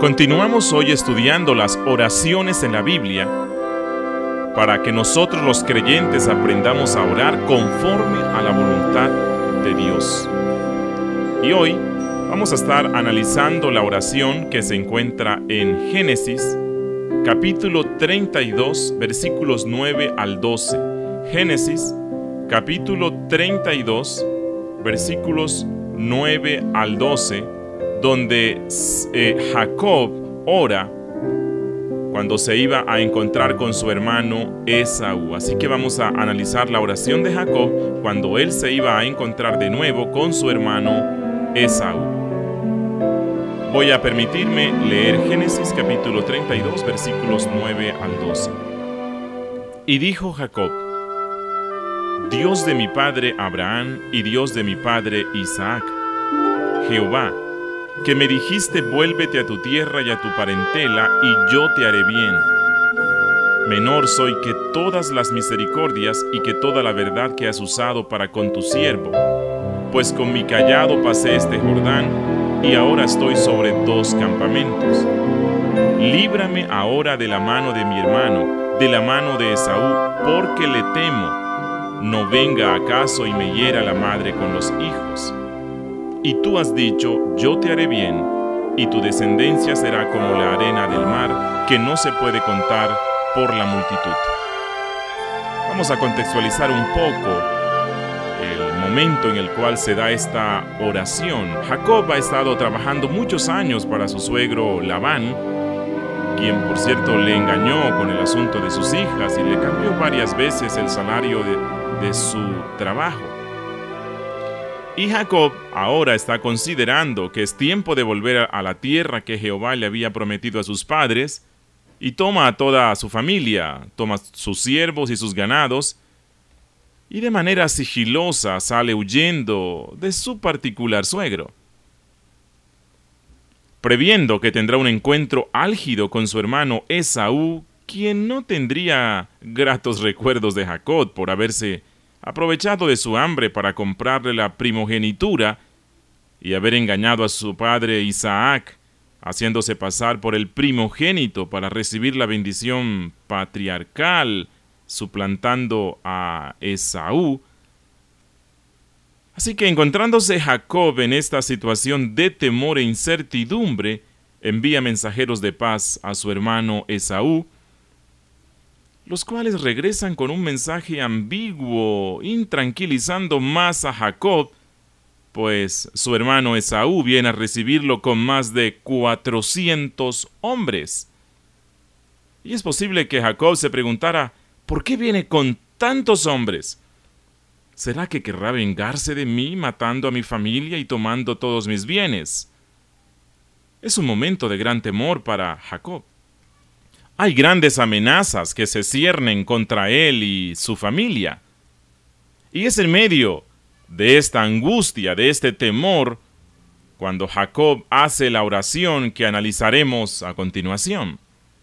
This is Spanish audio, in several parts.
Continuamos hoy estudiando las oraciones en la Biblia para que nosotros los creyentes aprendamos a orar conforme a la voluntad de Dios. Y hoy vamos a estar analizando la oración que se encuentra en Génesis, capítulo 32, versículos 9 al 12. Génesis, capítulo 32, versículos 9 al 12, donde Jacob ora cuando se iba a encontrar con su hermano Esaú. Así que vamos a analizar la oración de Jacob cuando él se iba a encontrar de nuevo con su hermano Esaú. Voy a permitirme leer Génesis capítulo 32, versículos 9 al 12. Y dijo Jacob: Dios de mi padre Abraham y Dios de mi padre Isaac, Jehová, que me dijiste vuélvete a tu tierra y a tu parentela, y yo te haré bien. Menor soy que todas las misericordias y que toda la verdad que has usado para con tu siervo, pues con mi cayado pasé este Jordán, y ahora estoy sobre 2 campamentos. Líbrame ahora de la mano de mi hermano, de la mano de Esaú, porque le temo, no venga acaso y me hiera la madre con los hijos. Y tú has dicho, yo te haré bien, y tu descendencia será como la arena del mar, que no se puede contar por la multitud. Vamos a contextualizar un poco el momento en el cual se da esta oración. Jacob ha estado trabajando muchos años para su suegro Labán, quien por cierto le engañó con el asunto de sus hijas y le cambió varias veces el salario de su trabajo. Y Jacob ahora está considerando que es tiempo de volver a la tierra que Jehová le había prometido a sus padres, y toma a toda su familia, toma sus siervos y sus ganados, y de manera sigilosa sale huyendo de su particular suegro. Previendo que tendrá un encuentro álgido con su hermano Esaú, quien no tendría gratos recuerdos de Jacob por haberse aprovechado de su hambre para comprarle la primogenitura y haber engañado a su padre Isaac, haciéndose pasar por el primogénito para recibir la bendición patriarcal, suplantando a Esaú. Así que encontrándose Jacob en esta situación de temor e incertidumbre, envía mensajeros de paz a su hermano Esaú, los cuales regresan con un mensaje ambiguo, intranquilizando más a Jacob, pues su hermano Esaú viene a recibirlo con más de 400 hombres. Y es posible que Jacob se preguntara, ¿por qué viene con tantos hombres? ¿Será que querrá vengarse de mí matando a mi familia y tomando todos mis bienes? Es un momento de gran temor para Jacob. Hay grandes amenazas que se ciernen contra él y su familia. Y es en medio de esta angustia, de este temor, cuando Jacob hace la oración que analizaremos a continuación.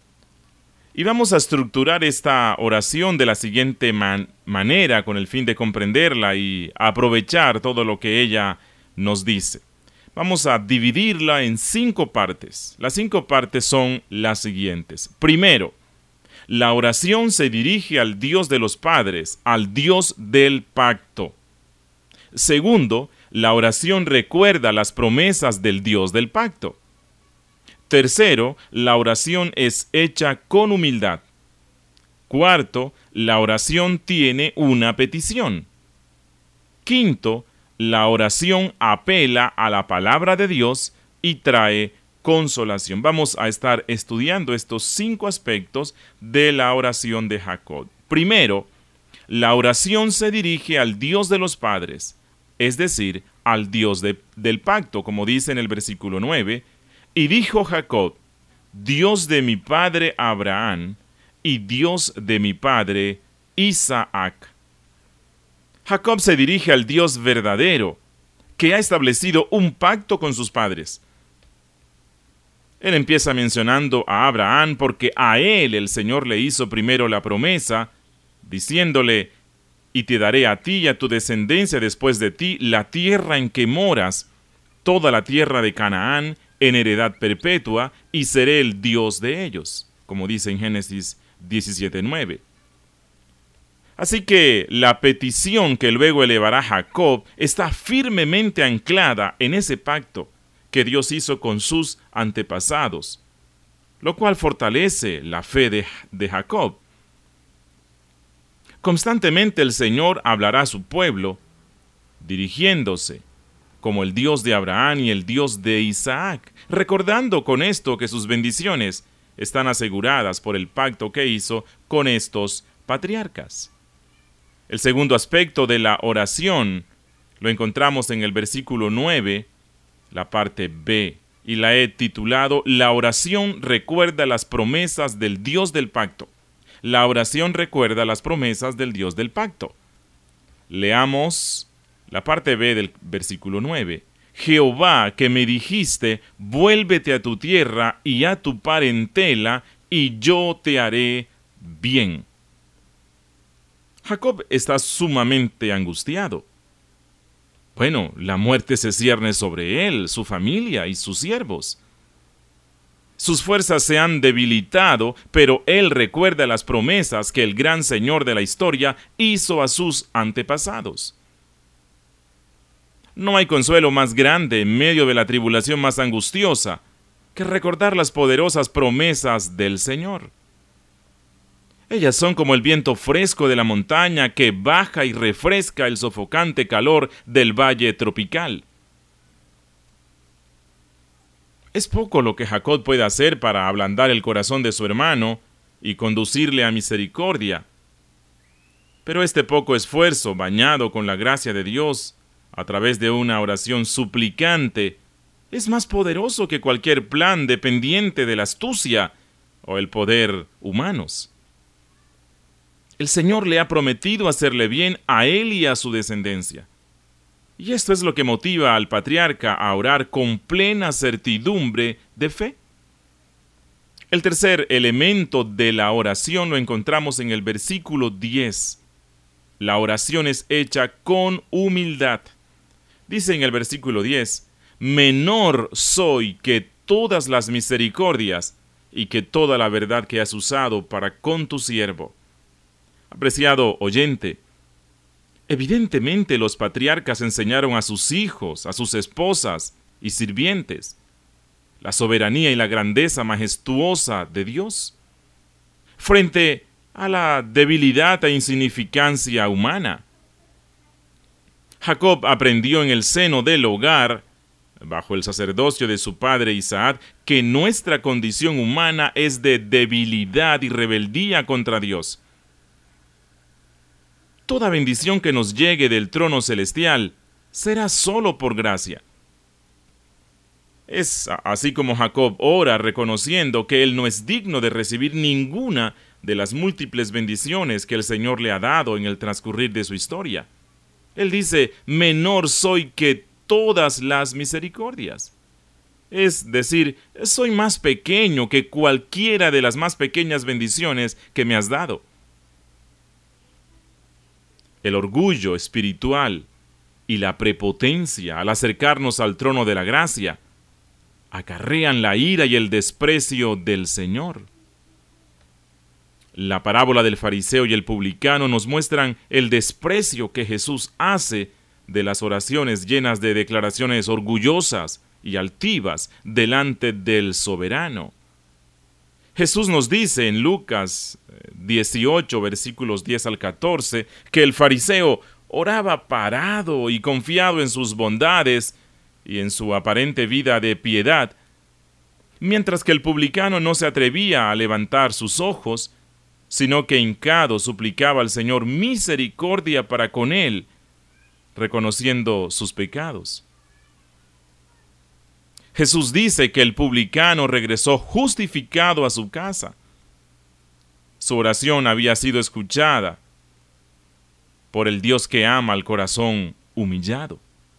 Y vamos a estructurar esta oración de la siguiente manera con el fin de comprenderla y aprovechar todo lo que ella nos dice. Vamos a dividirla en 5 partes. Las 5 partes son las siguientes. Primero, la oración se dirige al Dios de los padres, al Dios del pacto. Segundo, la oración recuerda las promesas del Dios del pacto. Tercero, la oración es hecha con humildad. Cuarto, la oración tiene una petición. Quinto, la oración apela a la palabra de Dios y trae consolación. Vamos a estar estudiando estos 5 aspectos de la oración de Jacob. Primero, la oración se dirige al Dios de los padres, es decir, al Dios del pacto, como dice en el versículo 9, y dijo Jacob, Dios de mi padre Abraham y Dios de mi padre Isaac. Jacob se dirige al Dios verdadero, que ha establecido un pacto con sus padres. Él empieza mencionando a Abraham porque a él el Señor le hizo primero la promesa, diciéndole, y te daré a ti y a tu descendencia después de ti la tierra en que moras, toda la tierra de Canaán, en heredad perpetua y seré el Dios de ellos, como dice en Génesis 17:9. Así que la petición que luego elevará Jacob está firmemente anclada en ese pacto que Dios hizo con sus antepasados, lo cual fortalece la fe de Jacob. Constantemente el Señor hablará a su pueblo, dirigiéndose como el Dios de Abraham y el Dios de Isaac, recordando con esto que sus bendiciones están aseguradas por el pacto que hizo con estos patriarcas. El segundo aspecto de la oración lo encontramos en el versículo 9, la parte B, y la he titulado La oración recuerda las promesas del Dios del pacto. La oración recuerda las promesas del Dios del pacto. Leamos la parte B del versículo 9. Jehová, que me dijiste, vuélvete a tu tierra y a tu parentela, y yo te haré bien. Jacob está sumamente angustiado. Bueno, la muerte se cierne sobre él, su familia y sus siervos. Sus fuerzas se han debilitado, pero él recuerda las promesas que el gran Señor de la historia hizo a sus antepasados. No hay consuelo más grande en medio de la tribulación más angustiosa que recordar las poderosas promesas del Señor. Ellas son como el viento fresco de la montaña que baja y refresca el sofocante calor del valle tropical. Es poco lo que Jacob puede hacer para ablandar el corazón de su hermano y conducirle a misericordia. Pero este poco esfuerzo, bañado con la gracia de Dios, a través de una oración suplicante, es más poderoso que cualquier plan dependiente de la astucia o el poder humanos. El Señor le ha prometido hacerle bien a él y a su descendencia. Y esto es lo que motiva al patriarca a orar con plena certidumbre de fe. El tercer elemento de la oración lo encontramos en el versículo 10. La oración es hecha con humildad. Dice en el versículo 10, menor soy que todas las misericordias y que toda la verdad que has usado para con tu siervo. Apreciado oyente, evidentemente los patriarcas enseñaron a sus hijos, a sus esposas y sirvientes la soberanía y la grandeza majestuosa de Dios frente a la debilidad e insignificancia humana. Jacob aprendió en el seno del hogar, bajo el sacerdocio de su padre Isaac, que nuestra condición humana es de debilidad y rebeldía contra Dios. Toda bendición que nos llegue del trono celestial será solo por gracia. Es así como Jacob ora reconociendo que él no es digno de recibir ninguna de las múltiples bendiciones que el Señor le ha dado en el transcurrir de su historia. Él dice, menor soy que todas las misericordias. Es decir, soy más pequeño que cualquiera de las más pequeñas bendiciones que me has dado. El orgullo espiritual y la prepotencia al acercarnos al trono de la gracia acarrean la ira y el desprecio del Señor. La parábola del fariseo y el publicano nos muestran el desprecio que Jesús hace de las oraciones llenas de declaraciones orgullosas y altivas delante del soberano. Jesús nos dice en Lucas 18, versículos 10 al 14, que el fariseo oraba parado y confiado en sus bondades y en su aparente vida de piedad, mientras que el publicano no se atrevía a levantar sus ojos, sino que hincado suplicaba al Señor misericordia para con él, reconociendo sus pecados. Jesús dice que el publicano regresó justificado a su casa. Su oración había sido escuchada por el Dios que ama al corazón humillado.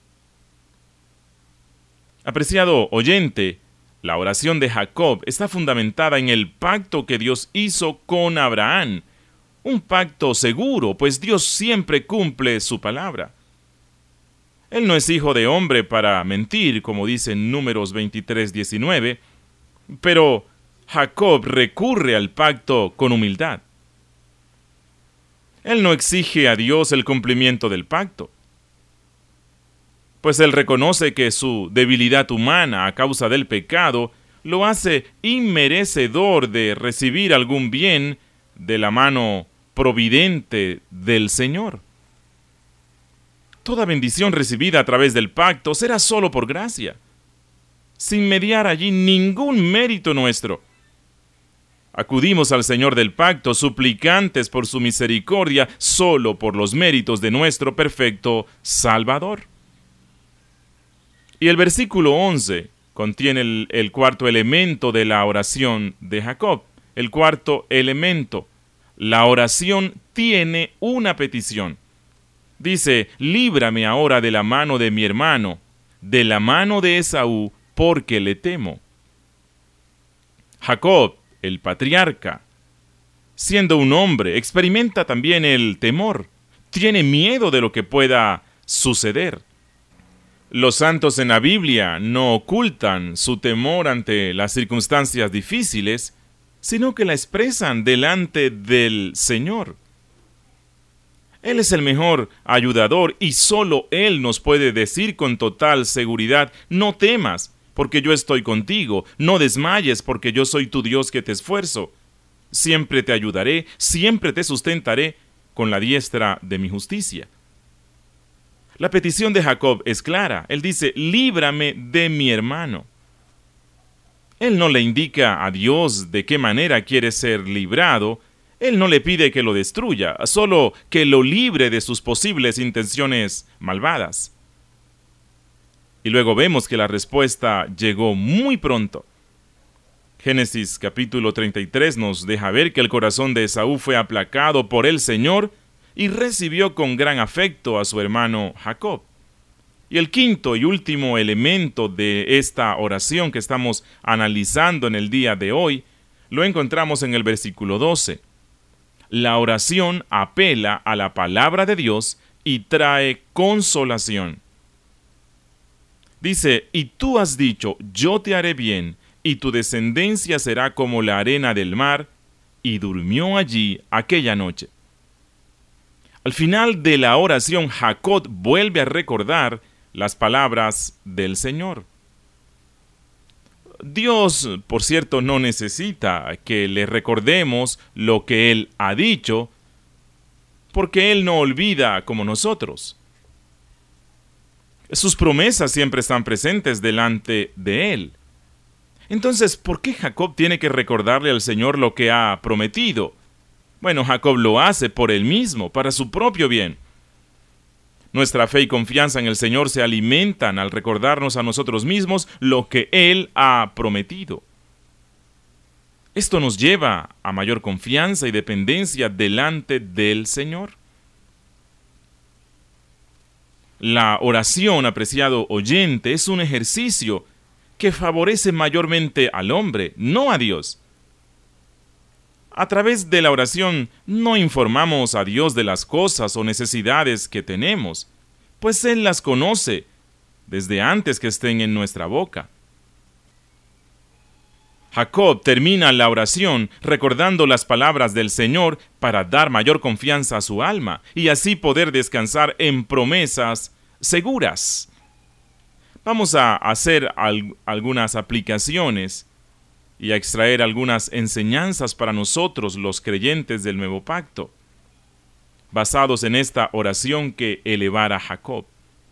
Apreciado oyente, la oración de Jacob está fundamentada en el pacto que Dios hizo con Abraham. Un pacto seguro, pues Dios siempre cumple su palabra. Él no es hijo de hombre para mentir, como dice en Números 23:19, pero Jacob recurre al pacto con humildad. Él no exige a Dios el cumplimiento del pacto, pues él reconoce que su debilidad humana a causa del pecado lo hace inmerecedor de recibir algún bien de la mano providente del Señor. Toda bendición recibida a través del pacto será solo por gracia, sin mediar allí ningún mérito nuestro. Acudimos al Señor del pacto, suplicantes por su misericordia, solo por los méritos de nuestro perfecto Salvador. Y el versículo 11 contiene el cuarto elemento de la oración de Jacob. El cuarto elemento. La oración tiene una petición. Dice: líbrame ahora de la mano de mi hermano, de la mano de Esaú, porque le temo. Jacob, el patriarca, siendo un hombre, experimenta también el temor. Tiene miedo de lo que pueda suceder. Los santos en la Biblia no ocultan su temor ante las circunstancias difíciles, sino que la expresan delante del Señor. Él es el mejor ayudador y solo Él nos puede decir con total seguridad: no temas, porque yo estoy contigo, no desmayes, porque yo soy tu Dios que te esfuerzo. Siempre te ayudaré, siempre te sustentaré con la diestra de mi justicia. La petición de Jacob es clara. Él dice: líbrame de mi hermano. Él no le indica a Dios de qué manera quiere ser librado. Él no le pide que lo destruya, solo que lo libre de sus posibles intenciones malvadas. Y luego vemos que la respuesta llegó muy pronto. Génesis capítulo 33 nos deja ver que el corazón de Esaú fue aplacado por el Señor y recibió con gran afecto a su hermano Jacob. Y el quinto y último elemento de esta oración que estamos analizando en el día de hoy, lo encontramos en el versículo 12. La oración apela a la palabra de Dios y trae consolación. Dice: y tú has dicho, yo te haré bien, y tu descendencia será como la arena del mar, y durmió allí aquella noche. Al final de la oración, Jacob vuelve a recordar las palabras del Señor. Dios, por cierto, no necesita que le recordemos lo que Él ha dicho, porque Él no olvida como nosotros. Sus promesas siempre están presentes delante de Él. Entonces, ¿por qué Jacob tiene que recordarle al Señor lo que ha prometido? Bueno, Jacob lo hace por él mismo, para su propio bien. Nuestra fe y confianza en el Señor se alimentan al recordarnos a nosotros mismos lo que Él ha prometido. Esto nos lleva a mayor confianza y dependencia delante del Señor. La oración, apreciado oyente, es un ejercicio que favorece mayormente al hombre, no a Dios. A través de la oración no informamos a Dios de las cosas o necesidades que tenemos, pues Él las conoce desde antes que estén en nuestra boca. Jacob termina la oración recordando las palabras del Señor para dar mayor confianza a su alma y así poder descansar en promesas seguras. Vamos a hacer algunas aplicaciones y a extraer algunas enseñanzas para nosotros, los creyentes del Nuevo Pacto, basados en esta oración que elevara Jacob.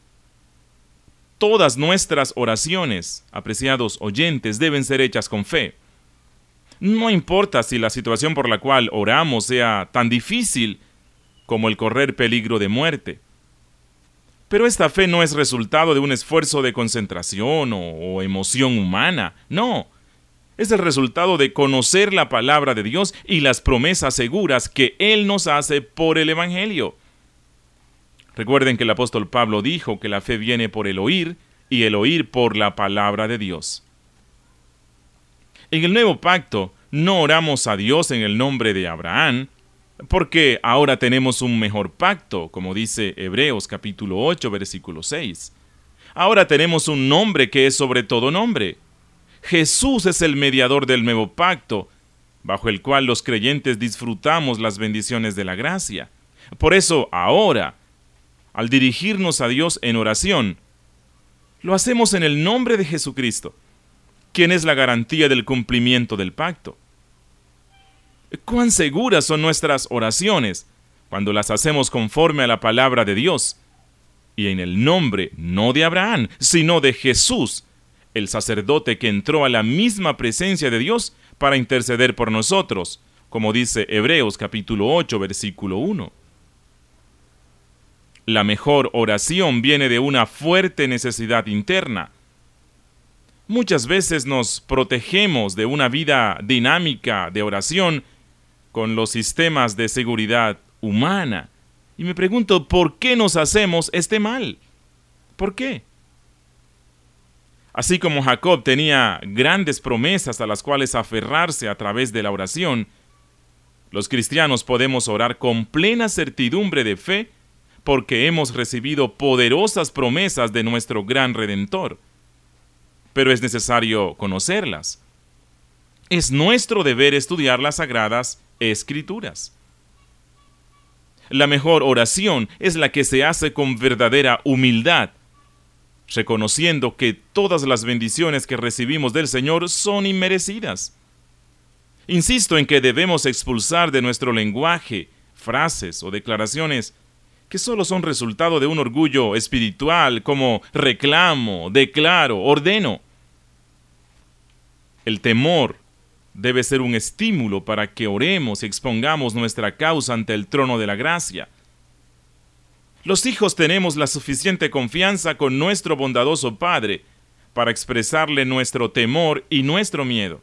Todas nuestras oraciones, apreciados oyentes, deben ser hechas con fe. No importa si la situación por la cual oramos sea tan difícil como el correr peligro de muerte. Pero esta fe no es resultado de un esfuerzo de concentración o emoción humana, no. Es el resultado de conocer la palabra de Dios y las promesas seguras que Él nos hace por el Evangelio. Recuerden que el apóstol Pablo dijo que la fe viene por el oír y el oír por la palabra de Dios. En el Nuevo Pacto no oramos a Dios en el nombre de Abraham, porque ahora tenemos un mejor pacto, como dice Hebreos capítulo 8, versículo 6. Ahora tenemos un nombre que es sobre todo nombre. Jesús es el mediador del nuevo pacto, bajo el cual los creyentes disfrutamos las bendiciones de la gracia. Por eso, ahora, al dirigirnos a Dios en oración, lo hacemos en el nombre de Jesucristo, quien es la garantía del cumplimiento del pacto. ¿Cuán seguras son nuestras oraciones cuando las hacemos conforme a la palabra de Dios? Y en el nombre, no de Abraham, sino de Jesús, el sacerdote que entró a la misma presencia de Dios para interceder por nosotros, como dice Hebreos capítulo 8, versículo 1. La mejor oración viene de una fuerte necesidad interna. Muchas veces nos protegemos de una vida dinámica de oración con los sistemas de seguridad humana. Y me pregunto, ¿por qué nos hacemos este mal? ¿Por qué? Así como Jacob tenía grandes promesas a las cuales aferrarse a través de la oración, los cristianos podemos orar con plena certidumbre de fe porque hemos recibido poderosas promesas de nuestro gran Redentor. Pero es necesario conocerlas. Es nuestro deber estudiar las Sagradas Escrituras. La mejor oración es la que se hace con verdadera humildad, reconociendo que todas las bendiciones que recibimos del Señor son inmerecidas. Insisto en que debemos expulsar de nuestro lenguaje frases o declaraciones que solo son resultado de un orgullo espiritual como reclamo, declaro, ordeno. El temor debe ser un estímulo para que oremos y expongamos nuestra causa ante el trono de la gracia. Los hijos tenemos la suficiente confianza con nuestro bondadoso Padre para expresarle nuestro temor y nuestro miedo.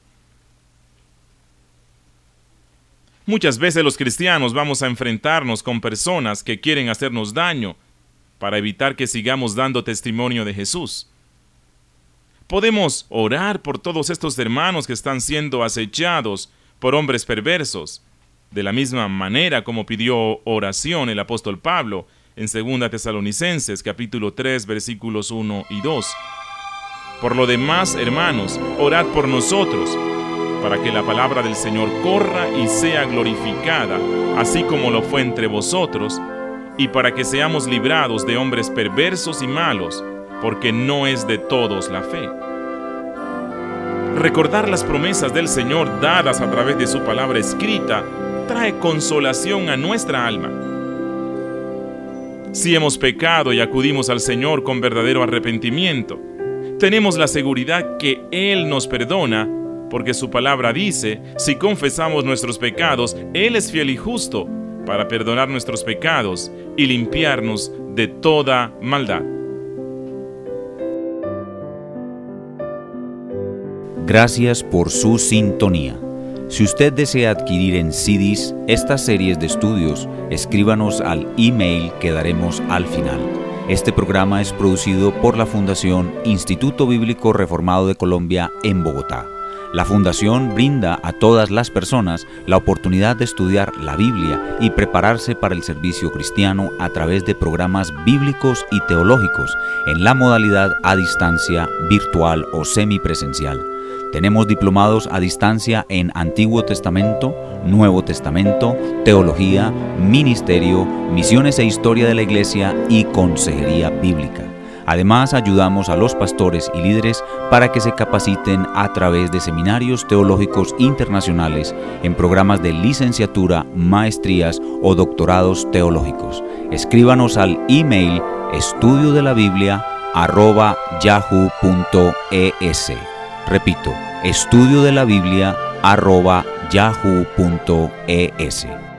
Muchas veces los cristianos vamos a enfrentarnos con personas que quieren hacernos daño para evitar que sigamos dando testimonio de Jesús. Podemos orar por todos estos hermanos que están siendo acechados por hombres perversos, de la misma manera como pidió oración el apóstol Pablo en 2 Tesalonicenses capítulo 3 versículos 1 y 2. Por lo demás, hermanos, orad por nosotros, para que la palabra del Señor corra y sea glorificada, así como lo fue entre vosotros, y para que seamos librados de hombres perversos y malos, porque no es de todos la fe. Recordar las promesas del Señor dadas a través de su palabra escrita trae consolación a nuestra alma. Si hemos pecado y acudimos al Señor con verdadero arrepentimiento, tenemos la seguridad que Él nos perdona, porque su palabra dice, si confesamos nuestros pecados, Él es fiel y justo para perdonar nuestros pecados y limpiarnos de toda maldad. Gracias por su sintonía. Si usted desea adquirir en CDs estas series de estudios, escríbanos al email que daremos al final. Este programa es producido por la Fundación Instituto Bíblico Reformado de Colombia en Bogotá. La Fundación brinda a todas las personas la oportunidad de estudiar la Biblia y prepararse para el servicio cristiano a través de programas bíblicos y teológicos en la modalidad a distancia, virtual o semipresencial. Tenemos diplomados a distancia en Antiguo Testamento, Nuevo Testamento, Teología, Ministerio, Misiones e Historia de la Iglesia y Consejería Bíblica. Además, ayudamos a los pastores y líderes para que se capaciten a través de seminarios teológicos internacionales en programas de licenciatura, maestrías o doctorados teológicos. Escríbanos al email estudiodelabiblia@yahoo.es. Repito, estudiodelabiblia@yahoo.es.